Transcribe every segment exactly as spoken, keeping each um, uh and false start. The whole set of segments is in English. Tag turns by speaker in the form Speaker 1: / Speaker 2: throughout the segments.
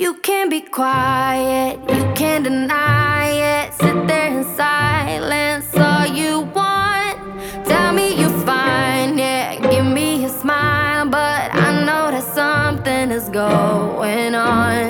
Speaker 1: You can be quiet, you can't deny it. Sit there in silence, all you want. Tell me you're fine, yeah, give me a smile, but I know that something is going on.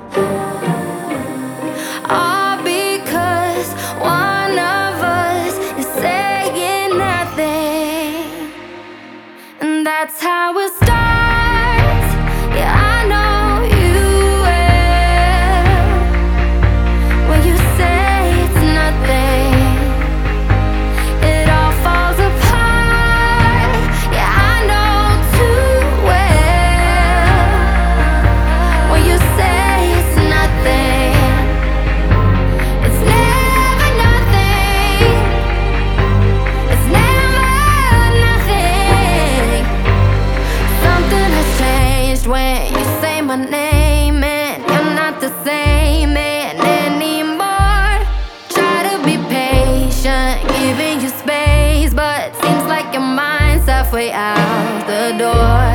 Speaker 1: All because one of us is saying nothing, and that's how it starts. Yeah, I know you will. When you say it's nothing, it all falls apart. Yeah, I know too well. When you say it's nothing, it's never nothing. It's never nothing. Something has changed when you say my name, and you're not the same man anymore. Try to be patient, giving you space, but seems like your mind's halfway out the door.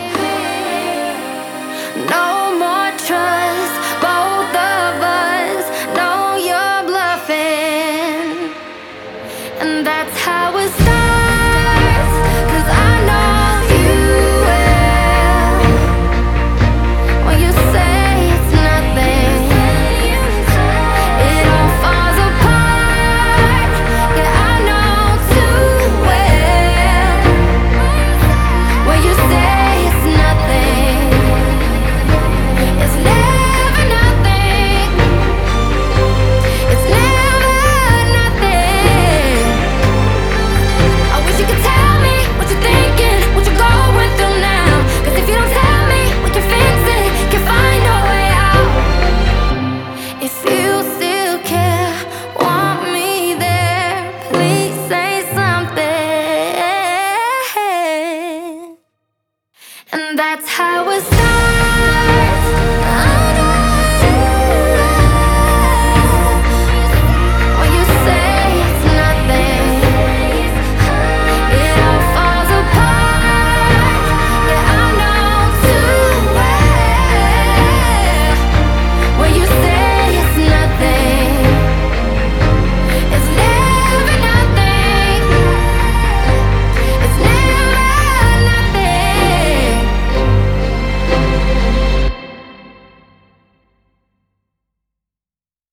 Speaker 1: No more trust, both of us know you're bluffing, and that's how it starts. 'Cause I know you will. When you say it's nothing, it all falls apart. Yeah, I know too well. When you say it's nothing, it's never nothing. It's never nothing. I wish you could tell me what you're thinking, what you're going through now. 'Cause if you don't tell me, we can fix it, can find a way out. If you still care, want me there, please say something. And that's how it starts.